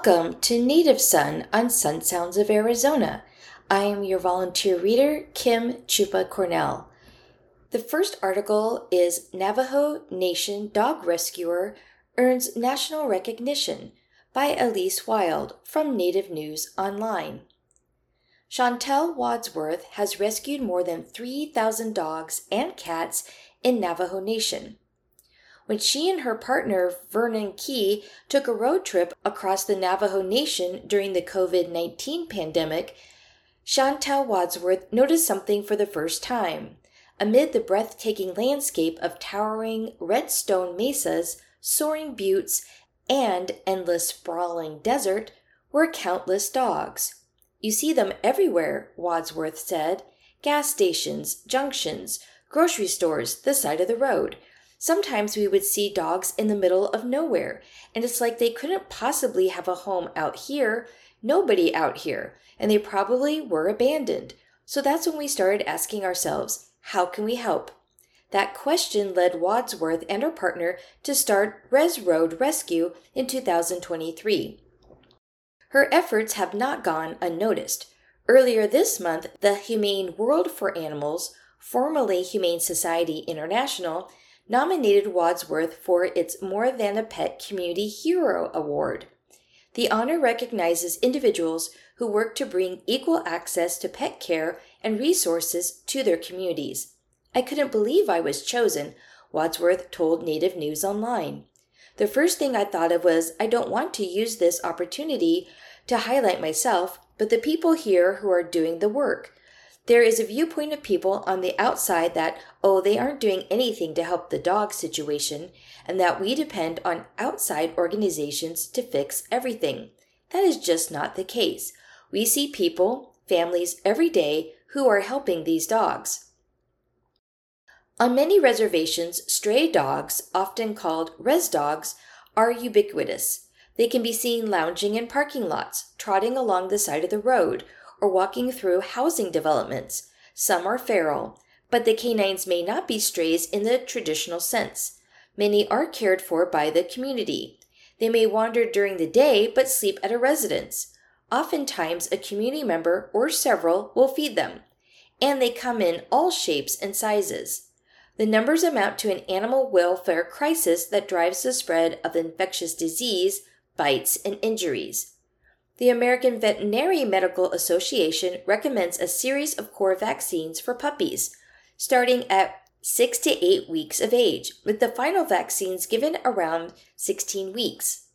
Welcome to Native Son on Sun Sounds of Arizona. I am your volunteer reader, Kim Chupa Cornell. The first article is Navajo Nation Dog Rescuer Earns National Recognition by Elise Wild from Native News Online. Chantel Wadsworth has rescued more than 3,000 dogs and cats in Navajo Nation. When she and her partner, Vernon Key, took a road trip across the Navajo Nation during the COVID-19 pandemic, Chantel Wadsworth noticed something for the first time. Amid the breathtaking landscape of towering red stone mesas, soaring buttes, and endless sprawling desert were countless dogs. "You see them everywhere," Wadsworth said. "Gas stations, junctions, grocery stores, the side of the road. Sometimes we would see dogs in the middle of nowhere, and it's like they couldn't possibly have a home out here, nobody out here, and they probably were abandoned. So that's when we started asking ourselves, how can we help?" That question led Wadsworth and her partner to start Res Road Rescue in 2023. Her efforts have not gone unnoticed. Earlier this month, the Humane World for Animals, formerly Humane Society International, nominated Wadsworth for its More Than a Pet Community Hero Award. The honor recognizes individuals who work to bring equal access to pet care and resources to their communities. "I couldn't believe I was chosen," Wadsworth told Native News Online. "The first thing I thought of was, I don't want to use this opportunity to highlight myself, but the people here who are doing the work. There is a viewpoint of people on the outside that, they aren't doing anything to help the dog situation, and that we depend on outside organizations to fix everything. That is just not the case. We see people, families every day who are helping these dogs." On many reservations, stray dogs, often called res dogs, are ubiquitous. They can be seen lounging in parking lots, trotting along the side of the road, or walking through housing developments. Some are feral, but the canines may not be strays in the traditional sense. Many are cared for by the community. They may wander during the day but sleep at a residence. Oftentimes, a community member or several will feed them, and they come in all shapes and sizes. The numbers amount to an animal welfare crisis that drives the spread of infectious disease, bites, and injuries. The American Veterinary Medical Association recommends a series of core vaccines for puppies, starting at 6 to 8 weeks of age, with the final vaccines given around 16 weeks.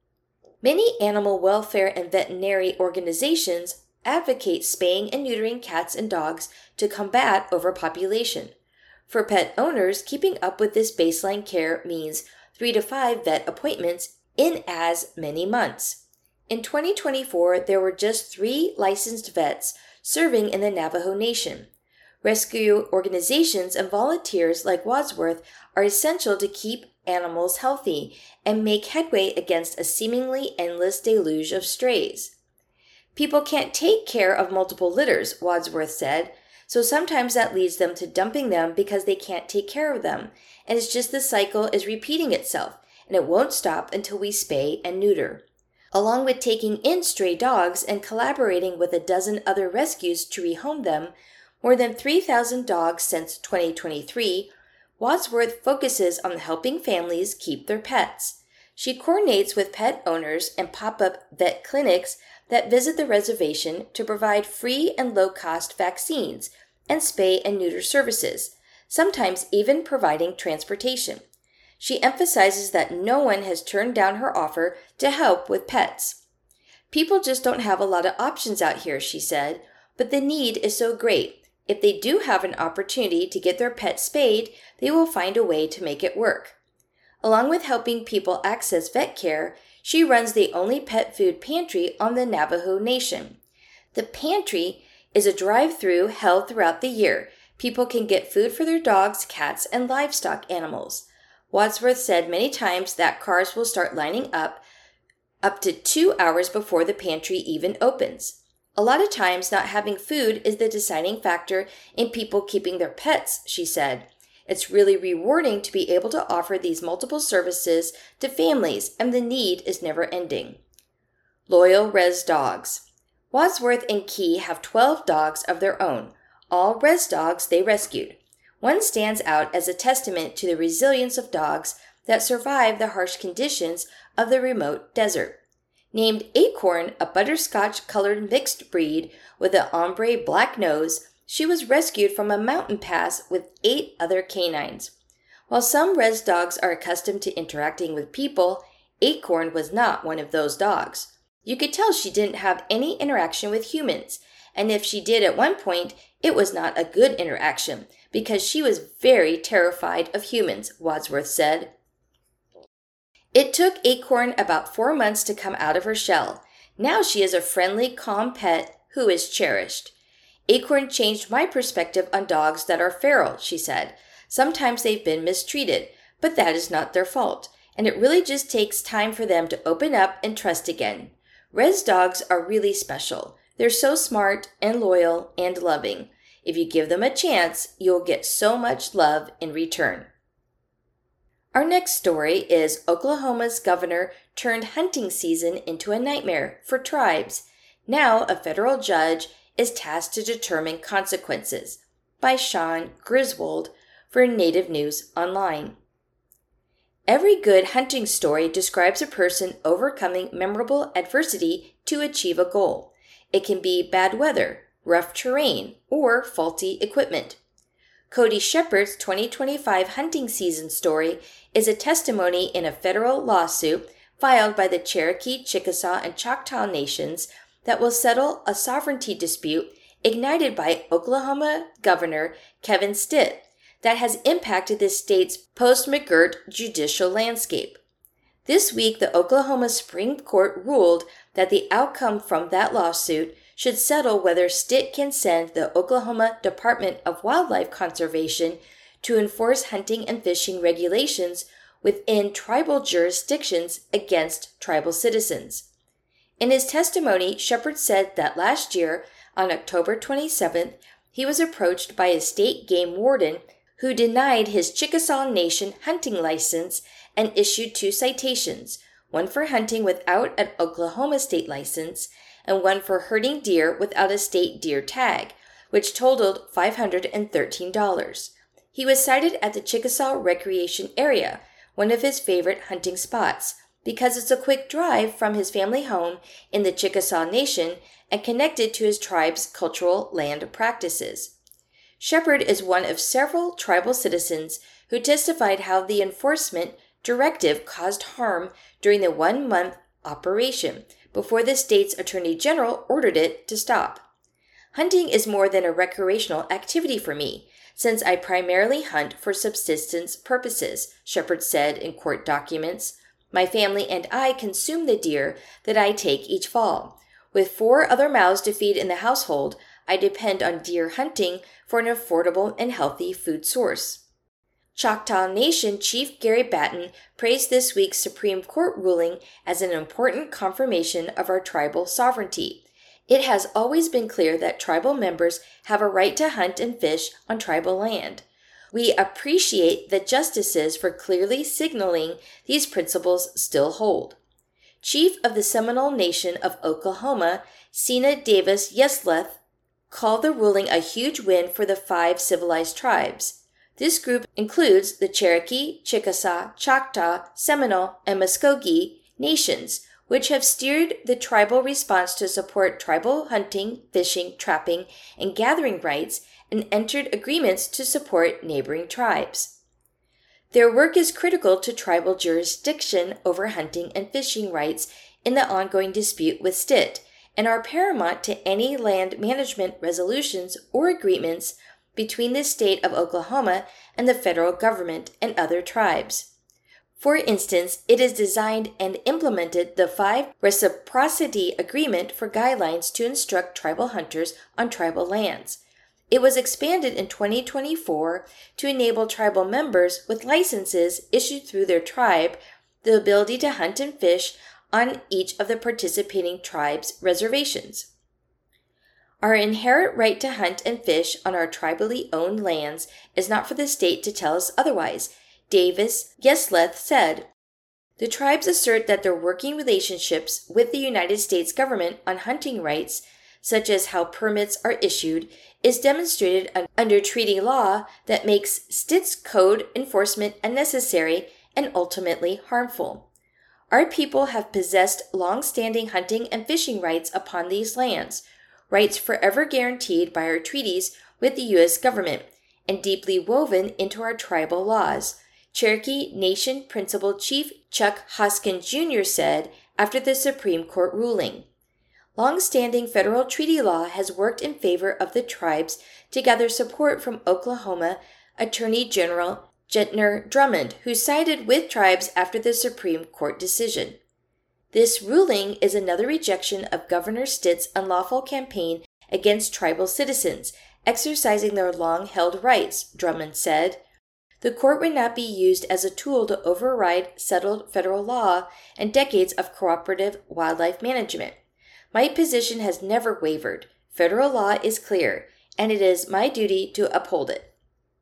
Many animal welfare and veterinary organizations advocate spaying and neutering cats and dogs to combat overpopulation. For pet owners, keeping up with this baseline care means 3 to 5 vet appointments in as many months. In 2024, there were just 3 licensed vets serving in the Navajo Nation. Rescue organizations and volunteers like Wadsworth are essential to keep animals healthy and make headway against a seemingly endless deluge of strays. "People can't take care of multiple litters," Wadsworth said, "so sometimes that leads them to dumping them because they can't take care of them, and it's just the cycle is repeating itself, and it won't stop until we spay and neuter." Along with taking in stray dogs and collaborating with a dozen other rescues to rehome them, more than 3,000 dogs since 2023, Wadsworth focuses on helping families keep their pets. She coordinates with pet owners and pop-up vet clinics that visit the reservation to provide free and low-cost vaccines and spay and neuter services, sometimes even providing transportation. She emphasizes that no one has turned down her offer to help with pets. "People just don't have a lot of options out here," she said, "but the need is so great. If they do have an opportunity to get their pet spayed, they will find a way to make it work." Along with helping people access vet care, she runs the only pet food pantry on the Navajo Nation. The pantry is a drive-through held throughout the year. People can get food for their dogs, cats, and livestock animals. Wadsworth said many times that cars will start lining up to 2 hours before the pantry even opens. "A lot of times not having food is the deciding factor in people keeping their pets," she said. "It's really rewarding to be able to offer these multiple services to families, and the need is never ending." Loyal res dogs. Wadsworth and Key have 12 dogs of their own, all res dogs they rescued. One stands out as a testament to the resilience of dogs that survive the harsh conditions of the remote desert. Named Acorn, a butterscotch-colored mixed breed with an ombre black nose, she was rescued from a mountain pass with 8 other canines. While some res dogs are accustomed to interacting with people, Acorn was not one of those dogs. You could tell she didn't have any interaction with humans, and if she did at one point, it was not a good interaction because she was very terrified of humans, Wadsworth said. It took Acorn about 4 months to come out of her shell. Now she is a friendly, calm pet who is cherished. Acorn changed my perspective on dogs that are feral, she said. Sometimes they've been mistreated, but that is not their fault, and it really just takes time for them to open up and trust again. Res dogs are really special. They're so smart and loyal and loving. If you give them a chance, you'll get so much love in return. Our next story is Oklahoma's governor turned hunting season into a nightmare for tribes. Now a federal judge is tasked to determine consequences, by Sean Griswold for Native News Online. Every good hunting story describes a person overcoming memorable adversity to achieve a goal. It can be bad weather, rough terrain, or faulty equipment. Cody Shepard's 2025 hunting season story is a testimony in a federal lawsuit filed by the Cherokee, Chickasaw, and Choctaw nations that will settle a sovereignty dispute ignited by Oklahoma Governor Kevin Stitt that has impacted the state's post-McGirt judicial landscape. This week, the Oklahoma Supreme Court ruled that the outcome from that lawsuit should settle whether Stitt can send the Oklahoma Department of Wildlife Conservation to enforce hunting and fishing regulations within tribal jurisdictions against tribal citizens. In his testimony, Shepard said that last year, on October 27th, he was approached by a state game warden who denied his Chickasaw Nation hunting license and issued 2 citations, one for hunting without an Oklahoma state license and one for herding deer without a state deer tag, which totaled $513. He was cited at the Chickasaw Recreation Area, one of his favorite hunting spots, because it's a quick drive from his family home in the Chickasaw Nation and connected to his tribe's cultural land practices. Shepard is one of several tribal citizens who testified how the enforcement directive caused harm during the 1-month operation before the state's attorney general ordered it to stop. Hunting is more than a recreational activity for me, since I primarily hunt for subsistence purposes, Shepard said in court documents. My family and I consume the deer that I take each fall. With 4 other mouths to feed in the household, I depend on deer hunting for an affordable and healthy food source. Choctaw Nation Chief Gary Batten praised this week's Supreme Court ruling as an important confirmation of our tribal sovereignty. It has always been clear that tribal members have a right to hunt and fish on tribal land. We appreciate the justices for clearly signaling these principles still hold. Chief of the Seminole Nation of Oklahoma, Sena Davis Yesleth, called the ruling a huge win for the 5 civilized tribes. This group includes the Cherokee, Chickasaw, Choctaw, Seminole, and Muskogee nations, which have steered the tribal response to support tribal hunting, fishing, trapping, and gathering rights and entered agreements to support neighboring tribes. Their work is critical to tribal jurisdiction over hunting and fishing rights in the ongoing dispute with Stitt, and are paramount to any land management resolutions or agreements between the state of Oklahoma and the federal government and other tribes. For instance, it has designed and implemented the 5 Reciprocity Agreement for guidelines to instruct tribal hunters on tribal lands. It was expanded in 2024 to enable tribal members with licenses issued through their tribe the ability to hunt and fish on each of the participating tribes' reservations. Our inherent right to hunt and fish on our tribally owned lands is not for the state to tell us otherwise, Davis Yesleth said. The tribes assert that their working relationships with the United States government on hunting rights, such as how permits are issued, is demonstrated under treaty law that makes Stitt's Code enforcement unnecessary and ultimately harmful. Our people have possessed long-standing hunting and fishing rights upon these lands, rights forever guaranteed by our treaties with the U.S. government and deeply woven into our tribal laws, Cherokee Nation Principal Chief Chuck Hoskins Jr. said after the Supreme Court ruling. Long-standing federal treaty law has worked in favor of the tribes to gather support from Oklahoma Attorney General Gentner Drummond, who sided with tribes after the Supreme Court decision. This ruling is another rejection of Governor Stitt's unlawful campaign against tribal citizens exercising their long-held rights, Drummond said. The court would not be used as a tool to override settled federal law and decades of cooperative wildlife management. My position has never wavered. Federal law is clear, and it is my duty to uphold it.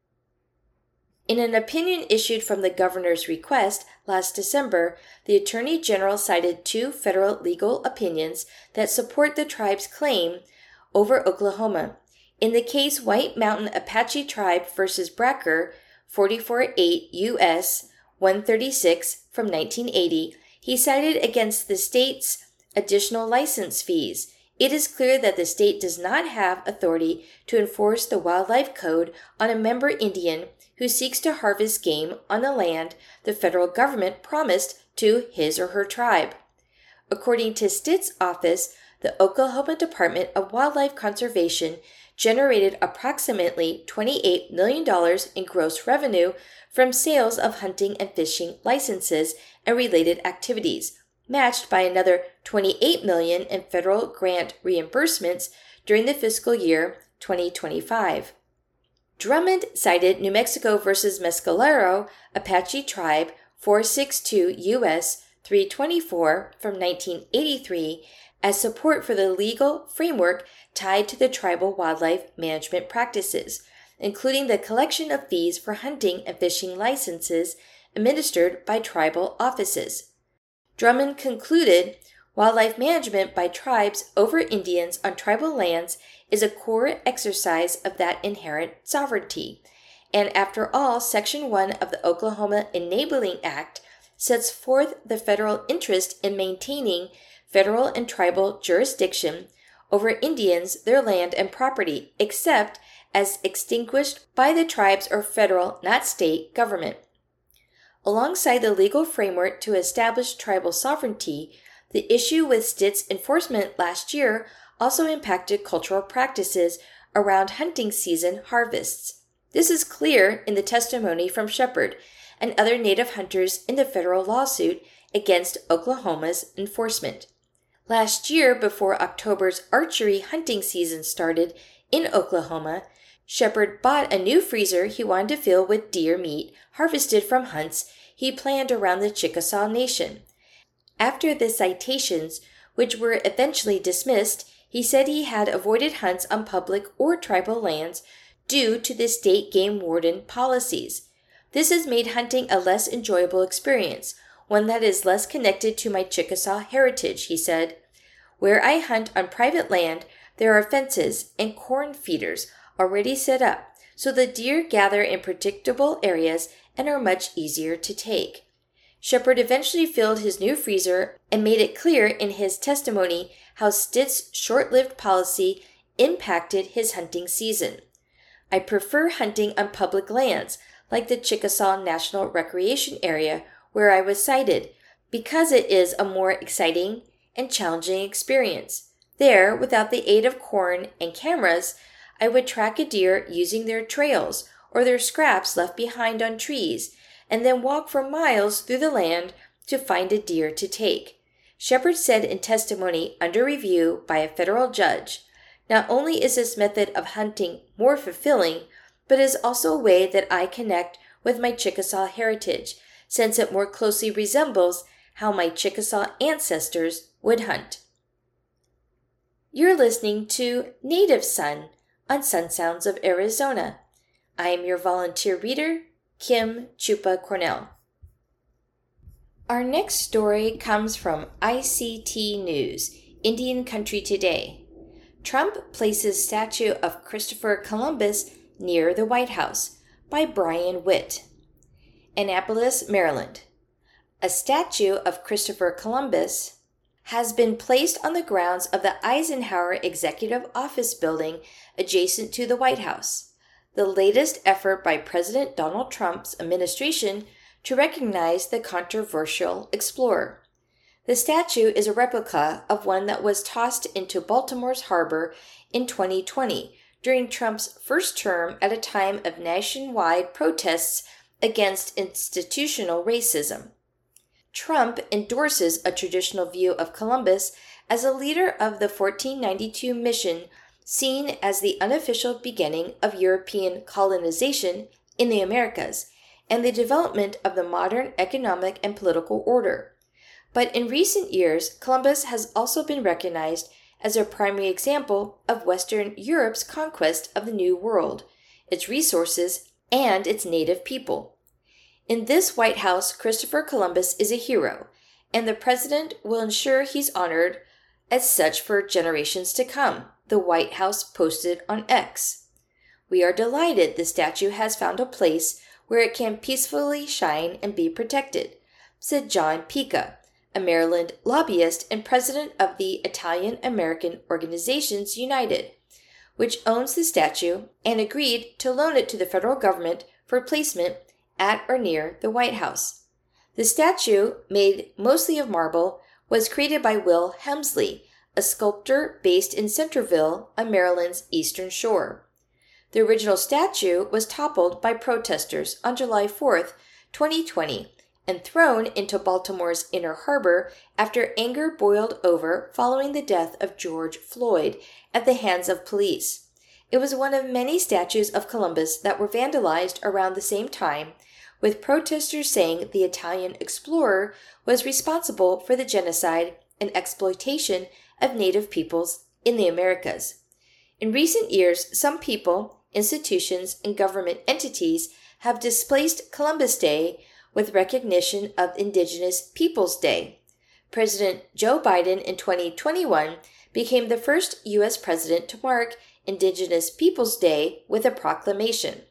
In an opinion issued from the governor's request last December, the Attorney General cited two federal legal opinions that support the tribe's claim over Oklahoma. In the case White Mountain Apache Tribe v. Bracker, 44-8 U.S. 136 from 1980, he cited against the state's additional license fees. It is clear that the state does not have authority to enforce the wildlife code on a member Indian who seeks to harvest game on the land the federal government promised to his or her tribe. According to Stitt's office, the Oklahoma Department of Wildlife Conservation generated approximately $28 million in gross revenue from sales of hunting and fishing licenses and related activities, matched by another $28 million in federal grant reimbursements during the fiscal year 2025. Drummond cited New Mexico v. Mescalero Apache Tribe 462 U.S. 324 from 1983 as support for the legal framework tied to the tribal wildlife management practices, including the collection of fees for hunting and fishing licenses administered by tribal offices. Drummond concluded, wildlife management by tribes over Indians on tribal lands is a core exercise of that inherent sovereignty, and after all, Section 1 of the Oklahoma Enabling Act sets forth the federal interest in maintaining federal and tribal jurisdiction over Indians, their land, and property, except as extinguished by the tribes or federal, not state, government. Alongside the legal framework to establish tribal sovereignty, the issue with Stitt's enforcement last year also impacted cultural practices around hunting season harvests. This is clear in the testimony from Shepherd and other Native hunters in the federal lawsuit against Oklahoma's enforcement. Last year, before October's archery hunting season started in Oklahoma, Shepherd bought a new freezer he wanted to fill with deer meat harvested from hunts he planned around the Chickasaw Nation. After the citations, which were eventually dismissed, he said he had avoided hunts on public or tribal lands due to the state game warden policies. This has made hunting a less enjoyable experience, one that is less connected to my Chickasaw heritage, he said. Where I hunt on private land, there are fences and corn feeders already set up, so the deer gather in predictable areas and are much easier to take. Shepherd eventually filled his new freezer and made it clear in his testimony how Stitt's short-lived policy impacted his hunting season. I prefer hunting on public lands, like the Chickasaw National Recreation Area, where I was cited, because it is a more exciting and challenging experience. There, without the aid of corn and cameras, I would track a deer using their trails or their scraps left behind on trees, and then walk for miles through the land to find a deer to take. Shepherd said in testimony under review by a federal judge, not only is this method of hunting more fulfilling, but is also a way that I connect with my Chickasaw heritage, since it more closely resembles how my Chickasaw ancestors would hunt. You're listening to Native Son on Sun Sounds of Arizona. I am your volunteer reader, Kim Chupa Cornell. Our next story comes from ICT News, Indian Country Today. Trump places statue of Christopher Columbus near the White House, by Brian Witt. Annapolis, Maryland. A statue of Christopher Columbus has been placed on the grounds of the Eisenhower Executive Office building adjacent to the White House, the latest effort by President Donald Trump's administration to recognize the controversial explorer. The statue is a replica of one that was tossed into Baltimore's harbor in 2020 during Trump's first term at a time of nationwide protests against institutional racism. Trump endorses a traditional view of Columbus as a leader of the 1492 mission, seen as the unofficial beginning of European colonization in the Americas and the development of the modern economic and political order. But in recent years, Columbus has also been recognized as a primary example of Western Europe's conquest of the New World, its resources, and its native people. In this White House, Christopher Columbus is a hero, and the president will ensure he's honored as such for generations to come, the White House posted on X. We are delighted the statue has found a place where it can peacefully shine and be protected, said John Pica, a Maryland lobbyist and president of the Italian-American Organizations United, which owns the statue and agreed to loan it to the federal government for placement at or near the White House. The statue, made mostly of marble, was created by Will Hemsley, a sculptor based in Centerville on Maryland's eastern shore. The original statue was toppled by protesters on July 4, 2020, and thrown into Baltimore's Inner Harbor after anger boiled over following the death of George Floyd at the hands of police. It was one of many statues of Columbus that were vandalized around the same time, with protesters saying the Italian explorer was responsible for the genocide and exploitation of Native peoples in the Americas. In recent years, some people, institutions, and government entities have displaced Columbus Day with recognition of Indigenous Peoples Day. President Joe Biden in 2021 became the first U.S. president to mark Indigenous Peoples Day with a proclamation.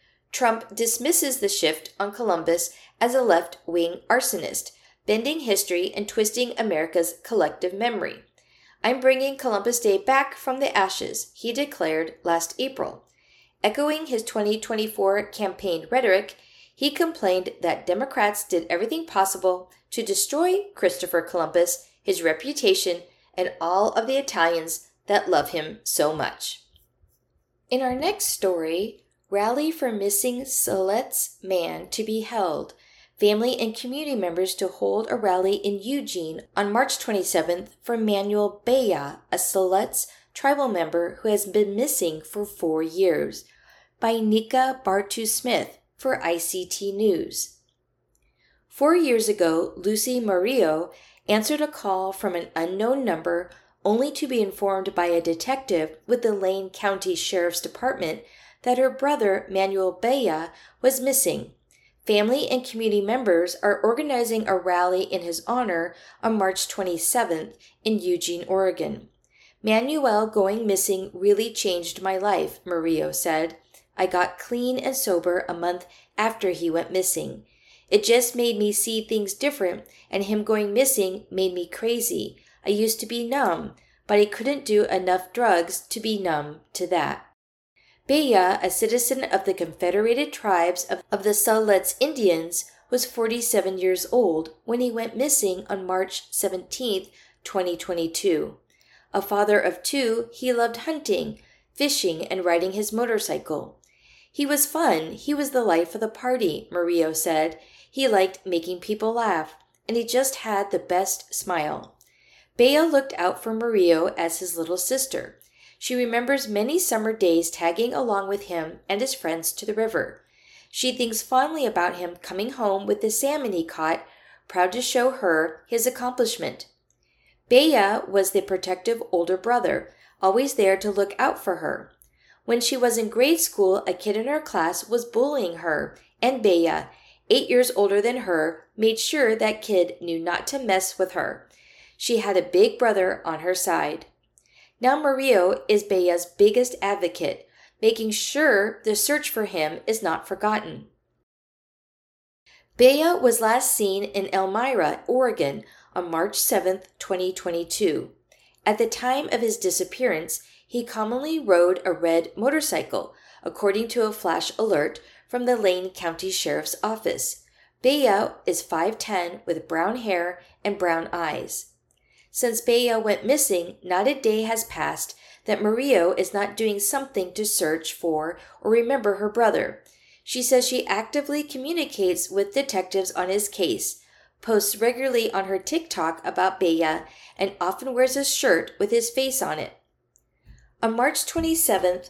Trump dismisses the shift on Columbus as a left-wing arsonist, bending history and twisting America's collective memory. "I'm bringing Columbus Day back from the ashes," he declared last April. Echoing his 2024 campaign rhetoric, he complained that Democrats did everything possible to destroy Christopher Columbus, his reputation, and all of the Italians that love him so much. In our next story, Rally for Missing Siletz Man to be held. Family and community members to hold a rally in Eugene on March 27th for Manuel Baya, a Siletz tribal member who has been missing for 4 years, by Nika Bartu-Smith for ICT News. 4 years ago, Lucy Murillo answered a call from an unknown number only to be informed by a detective with the Lane County Sheriff's Department that her brother, Manuel Baya, was missing. Family and community members are organizing a rally in his honor on March 27th in Eugene, Oregon. "Manuel going missing really changed my life," Murillo said. "I got clean and sober a month after he went missing. It just made me see things different, and him going missing made me crazy. I used to be numb, but I couldn't do enough drugs to be numb to that." Baya, a citizen of the Confederated Tribes of the Siletz Indians, was 47 years old when he went missing on March 17, 2022. A father of 2, he loved hunting, fishing, and riding his motorcycle. "He was fun. He was the life of the party," Murillo said. "He liked making people laugh, and he just had the best smile." Baya looked out for Murillo as his little sister. She remembers many summer days tagging along with him and his friends to the river. She thinks fondly about him coming home with the salmon he caught, proud to show her his accomplishment. Baya was the protective older brother, always there to look out for her. When she was in grade school, a kid in her class was bullying her and Baya, 8 years older than her, made sure that kid knew not to mess with her. She had a big brother on her side. Now Murillo is Bella's biggest advocate, making sure the search for him is not forgotten. Bella was last seen in Elmira, Oregon on March 7, 2022. At the time of his disappearance, he commonly rode a red motorcycle, according to a flash alert from the Lane County Sheriff's Office. Bella is 5'10" with brown hair and brown eyes. Since Bella went missing, not a day has passed that Murillo is not doing something to search for or remember her brother. She says she actively communicates with detectives on his case, posts regularly on her TikTok about Bella, and often wears a shirt with his face on it. On March 27,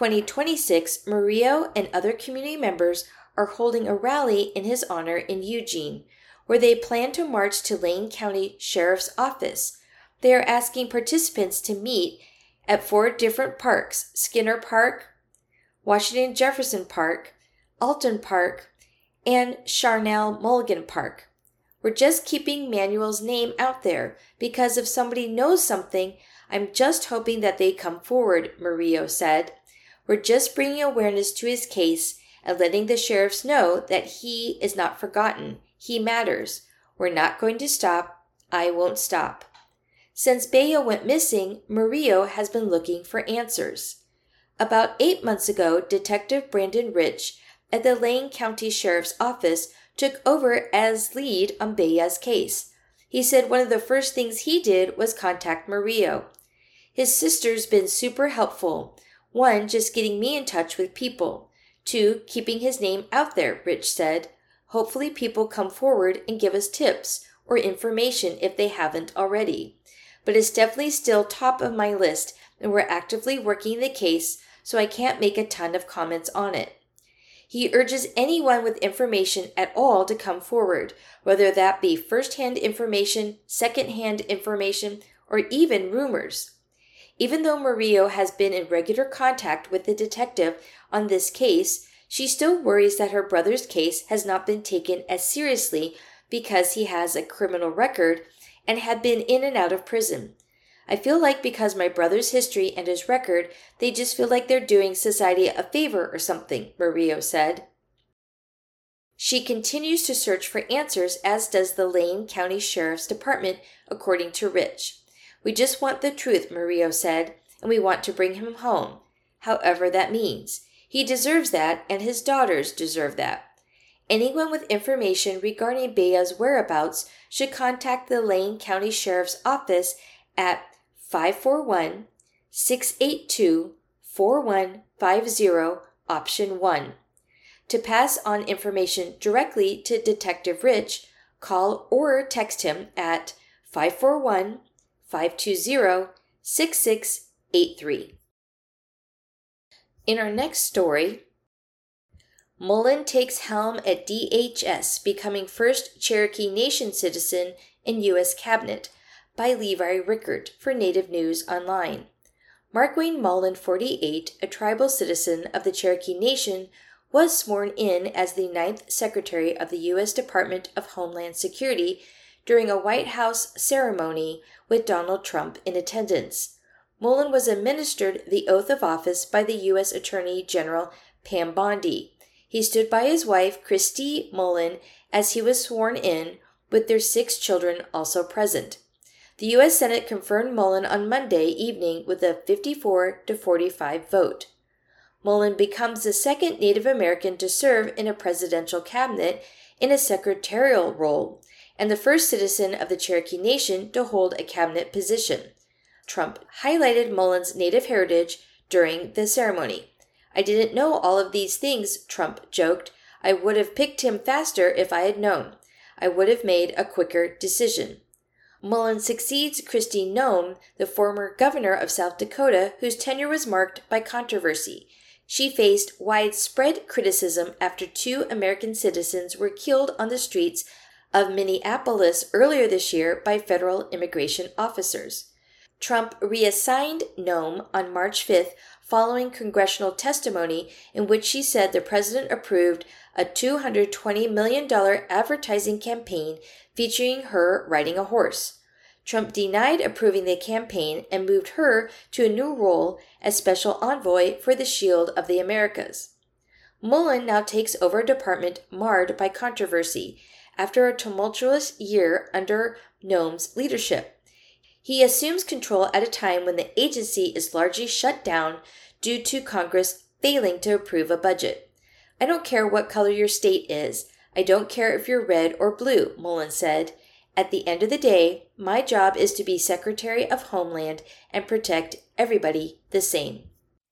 2026, Murillo and other community members are holding a rally in his honor in Eugene, where they plan to march to Lane County Sheriff's Office. They are asking participants to meet at 4 different parks: Skinner Park, Washington Jefferson Park, Alton Park, and Charnel Mulligan Park. We're just keeping Manuel's name out there because if somebody knows something, I'm just hoping that they come forward, Murillo said. We're just bringing awareness to his case and letting the sheriffs know that he is not forgotten. He matters. We're not going to stop. I won't stop. Since Bella went missing, Murillo has been looking for answers. About 8 months ago, Detective Brandon Rich at the Lane County Sheriff's Office took over as lead on Bella's case. He said one of the first things he did was contact Murillo. His sister's been super helpful. 1, just getting me in touch with people. 2, keeping his name out there, Rich said. Hopefully people come forward and give us tips or information if they haven't already. But it's definitely still top of my list, and we're actively working the case, so I can't make a ton of comments on it. He urges anyone with information at all to come forward, whether that be first-hand information, second-hand information, or even rumors. Even though Murillo has been in regular contact with the detective on this case, she still worries that her brother's case has not been taken as seriously because he has a criminal record and had been in and out of prison. I feel like because my brother's history and his record, they just feel like they're doing society a favor or something, Murillo said. She continues to search for answers, as does the Lane County Sheriff's Department, according to Rich. We just want the truth, Murillo said, and we want to bring him home, however that means. He deserves that, and his daughters deserve that. Anyone with information regarding Bella's whereabouts should contact the Lane County Sheriff's Office at 541-682-4150, option 1. To pass on information directly to Detective Rich, call or text him at 541-520-6683. In our next story, Mullen takes helm at DHS, becoming first Cherokee Nation citizen in U.S. Cabinet, by Levi Rickert for Native News Online. Markwayne Mullen, 48, a tribal citizen of the Cherokee Nation, was sworn in as the 9th Secretary of the U.S. Department of Homeland Security during a White House ceremony with Donald Trump in attendance. Mullen was administered the oath of office by the U.S. Attorney General Pam Bondi. He stood by his wife, Christy Mullen, as he was sworn in, with their 6 children also present. The U.S. Senate confirmed Mullen on Monday evening with a 54-45 vote. Mullen becomes the second Native American to serve in a presidential cabinet in a secretarial role, and the first citizen of the Cherokee Nation to hold a cabinet position. Trump highlighted Mullen's Native heritage during the ceremony. I didn't know all of these things, Trump joked. I would have picked him faster if I had known. I would have made a quicker decision. Mullen succeeds Kristi Noem, the former governor of South Dakota, whose tenure was marked by controversy. She faced widespread criticism after 2 American citizens were killed on the streets of Minneapolis earlier this year by federal immigration officers. Trump reassigned Noem on March 5th following congressional testimony in which she said the president approved a $220 million advertising campaign featuring her riding a horse. Trump denied approving the campaign and moved her to a new role as special envoy for the Shield of the Americas. Mullen now takes over a department marred by controversy after a tumultuous year under Noem's leadership. He assumes control at a time when the agency is largely shut down due to Congress failing to approve a budget. "I don't care what color your state is. I don't care if you're red or blue," Mullen said. "At the end of the day, my job is to be Secretary of Homeland and protect everybody the same."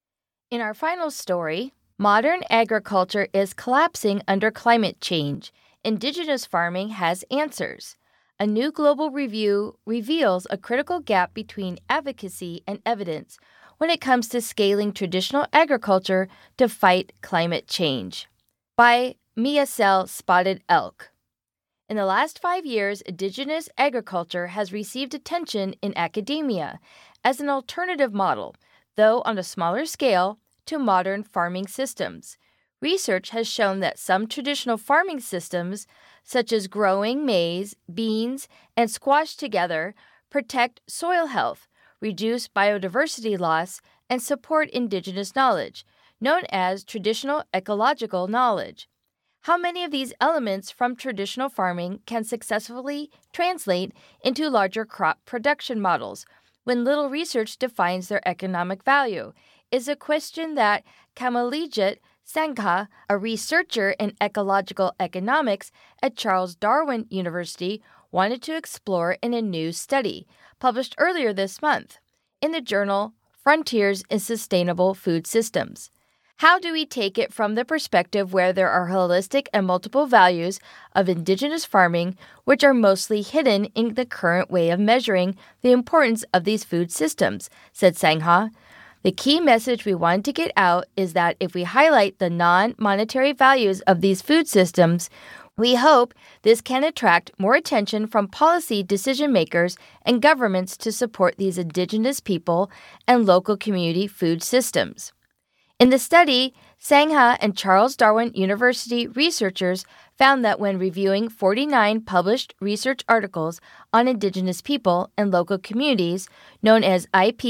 In our final story, modern agriculture is collapsing under climate change. Indigenous farming has answers. A new global review reveals a critical gap between advocacy and evidence when it comes to scaling traditional agriculture to fight climate change. By Miasel Spotted Elk. In the last 5 years, indigenous agriculture has received attention in academia as an alternative model, though on a smaller scale, to modern farming systems. Research has shown that some traditional farming systems, such as growing maize, beans, and squash together, protect soil health, reduce biodiversity loss, and support indigenous knowledge, known as traditional ecological knowledge. How many of these elements from traditional farming can successfully translate into larger crop production models when little research defines their economic value is a question that Kamalijit Sangha, a researcher in ecological economics at Charles Darwin University, wanted to explore in a new study published earlier this month in the journal Frontiers in Sustainable Food Systems. How do we take it from the perspective where there are holistic and multiple values of indigenous farming, which are mostly hidden in the current way of measuring the importance of these food systems, said Sangha. The key message we want to get out is that if we highlight the non-monetary values of these food systems, we hope this can attract more attention from policy decision makers and governments to support these indigenous people and local community food systems. In the study, Sangha and Charles Darwin University researchers found that when reviewing 49 published research articles on indigenous people and local communities, known as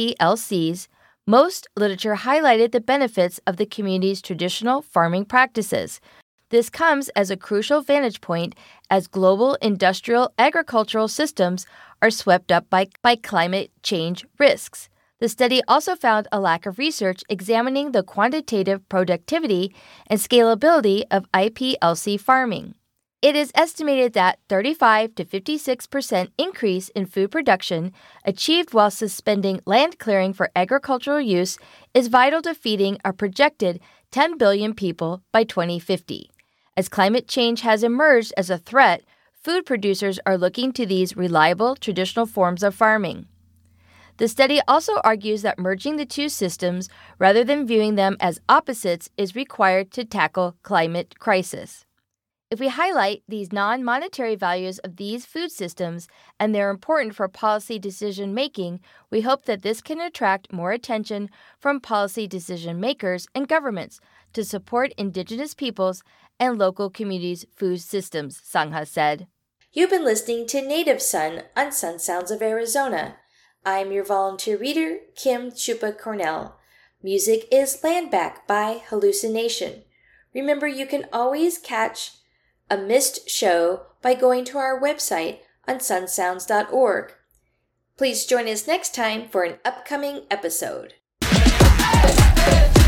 IPLCs, most literature highlighted the benefits of the community's traditional farming practices. This comes as a crucial vantage point as global industrial agricultural systems are swept up by climate change risks. The study also found a lack of research examining the quantitative productivity and scalability of IPLC farming. It is estimated that 35 to 56% increase in food production achieved while suspending land clearing for agricultural use is vital to feeding a projected 10 billion people by 2050. As climate change has emerged as a threat, food producers are looking to these reliable traditional forms of farming. The study also argues that merging the two systems rather than viewing them as opposites is required to tackle climate crisis. If we highlight these non-monetary values of these food systems and they're important for policy decision making, we hope that this can attract more attention from policy decision makers and governments to support indigenous peoples and local communities' food systems, Sangha said. You've been listening to Native Son on Sun Sounds of Arizona. I'm your volunteer reader, Kim Chupa Cornell. Music is Land Back by Hallucination. Remember, you can always catch a missed show by going to our website on sunsounds.org. Please join us next time for an upcoming episode.